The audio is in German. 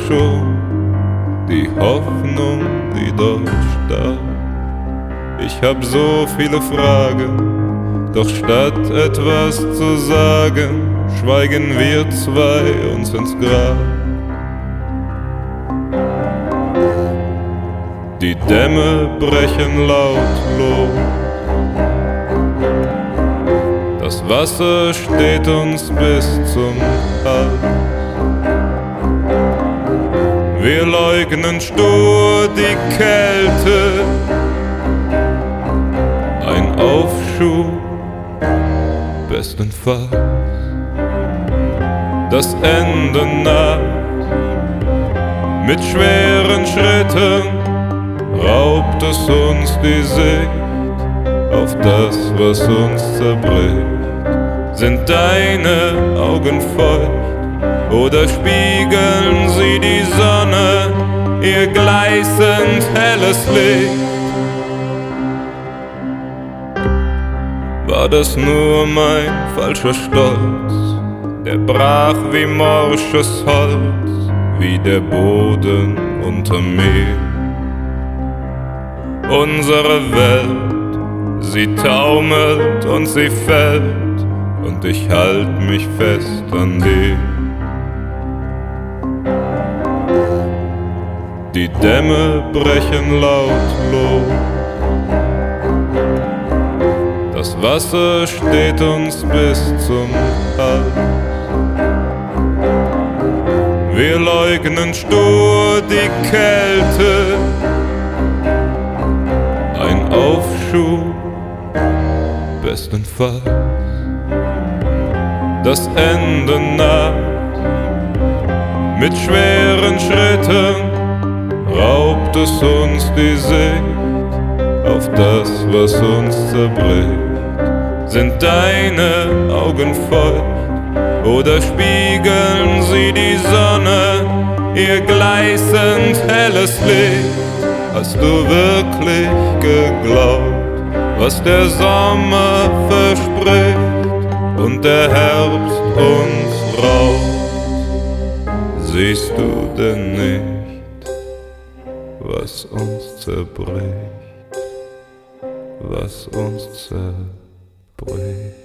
schon die Hoffnung, die dort starb. Ich hab so viele Fragen, doch statt etwas zu sagen, schweigen wir zwei uns ins Grab. Die Dämme brechen lautlos, das Wasser steht uns bis zum Hals. Wir leugnen stur die Kälte, ein Aufschub bestenfalls. Das Ende naht, mit schweren Schritten raubt es uns die Sicht auf das, was uns zerbricht. Sind deine Augen feucht oder spiegeln sie die Sonne, ihr gleißend helles Licht? War das nur mein falscher Stolz, der brach wie morsches Holz, wie der Boden unter mir? Unsere Welt, sie taumelt und sie fällt, und ich halt mich fest an dir. Die Dämme brechen lautlos, das Wasser steht uns bis zum Hals. Wir leugnen stur die Kälte, ein Aufschub bestenfalls. Das Ende naht, mit schweren Schritten raubt es uns die Sicht auf das, was uns zerbricht. Sind deine Augen feucht oder spiegeln sie die Sonne, ihr gleißend helles Licht? Hast du wirklich geglaubt, was der Sommer verspricht und der Herbst uns raubt? Siehst du denn nicht, was uns zerbricht, was uns zerbricht?